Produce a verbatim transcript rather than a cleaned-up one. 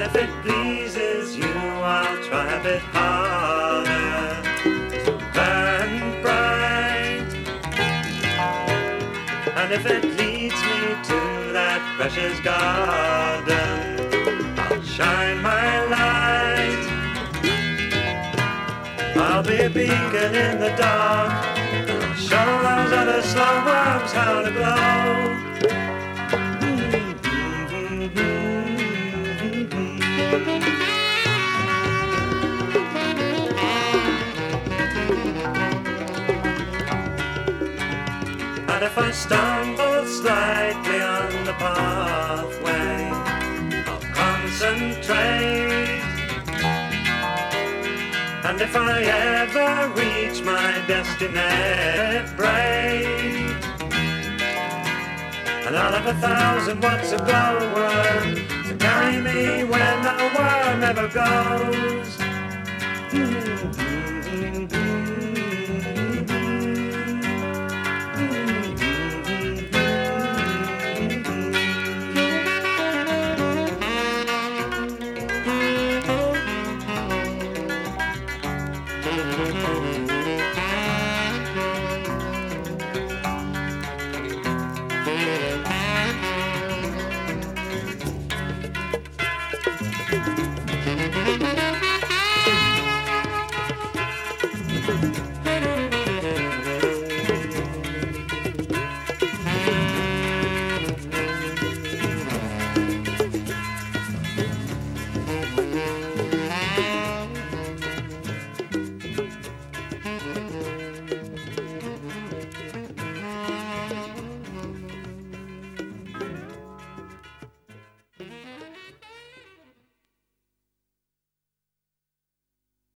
And if it pleases you, I'll try a bit harder to burn bright. And if it leads me to that precious garden, I'll shine my light. I'll be a beacon in the dark, I'll show those other slow worms how to glow. And if I stumble slightly on the pathway, I'll concentrate. And if I ever reach my destiny, break, and I'll have a thousand watts of glowworm to carry me where no worm ever goes. Mm-hmm.